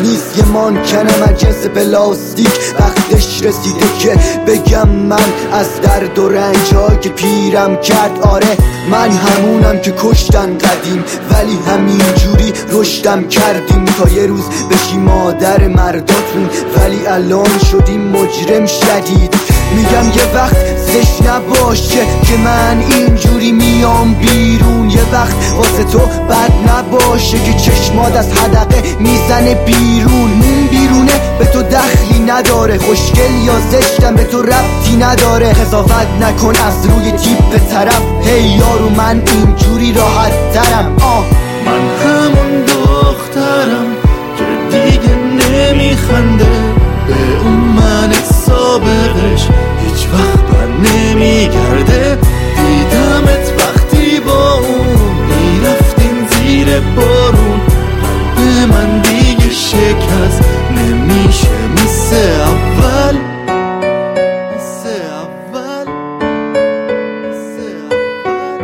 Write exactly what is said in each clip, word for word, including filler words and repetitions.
نیست یه مانکنم از جنس پلاستیک. وقتش رسیده که بگم من از درد و رنج‌ها که پیرم کرد. آره من همونم که کشتن قدیم، ولی همین جوری رشدم کردیم تا یه روز بشی مادر مرداتون، ولی الان شدیم مجرم شدید. میگم یه وقت زشت نباشه که من اینجوری میام بیرون، یه وقت واسه تو بد نباشه که چشمات از حدقه میزنه بیرون. اون بیرونه به تو دخلی نداره، خوشگل یا زشتم به تو ربطی نداره. قضاوت نکن از روی تیپ طرف، هی یارو من اینجوری راحت ترم. آه من همون دخترم که دیگه نمیخنده به اون من سابقش، هیچ وقت بر نمیگرده. دیدمت وقتی با اون میرفتین زیر بارون، به من دیگه شکست نمیشه مثل اول، مثل اول، مثل اول،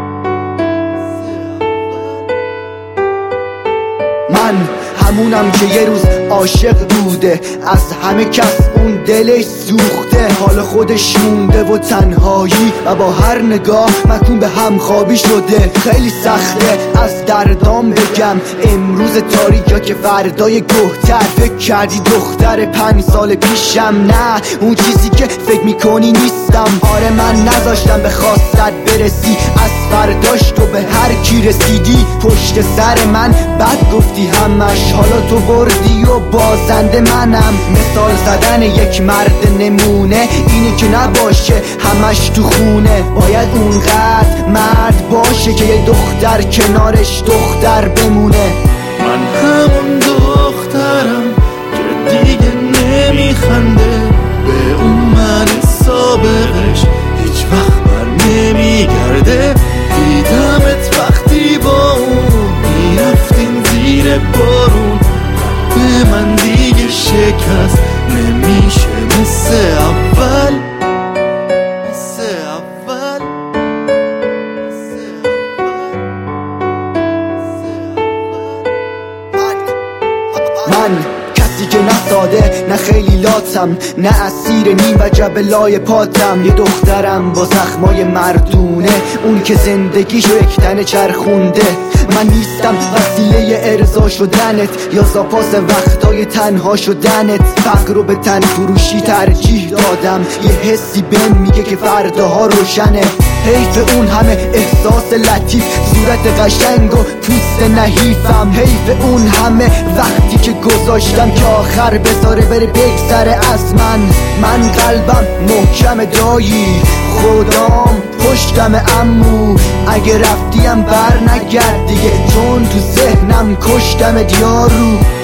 مثل اول. من همونم که یه روز عاشق بوده، از همه کس اون دلش سوخته، حال خودش مونده و تنهایی و با هر نگاه مکون به همخوابی شده. خیلی سخته از دردام بگم امروز تاریک یا که فردای گهتر. فکر کردی دختر پنج سال پیشم، نه اون چیزی که فکر میکنی نیستم. آره من نذاشتم به خواستت برسی، از فرداش تو به هر کی رسیدی پشت سر من بد گفتی همش، حالا تو بردی و بازنده منم. مثال زدن یک مرد نمونه اینی که نباشه همش تو خونه، باید اونقدر مرد باشه که یه دختر کنارش دختر بمونه. من همون دخترم که دیگه نمیخنده به اون من سابقش، هیچ وقت بر نمیگرده. دیدمت وقتی با اون میرفتین زیر بارون، به من دیگه شکست نمیشه مثل اول، مثل اول، مثل اول، مثل اول. من کسی که نه ساده نه خیلی لاتم، نه اسیر نیم و جبلای پاتم. یه دخترم با زخمای مردونه، اون که زندگیشو یک تنه چرخونده. من نیستم وسیله ارضا شدنت یا زاپاس وقتای تنها شدنت. فقر رو به تن فروشی ترجیح دادم، یه حسی بهم میگه که فرداها روشنه. حیف اون همه احساس لطیف، صورت قشنگ و پوست نحیفم. حیف اون همه وقتی که گذاشتم که آخر بذاره بره بگذره از من. من قلبم محکم دایی، خودم پشتم امو، اگه رفتیم بر نگرد دیگه، چون تو ذهنم کشتم دیارو.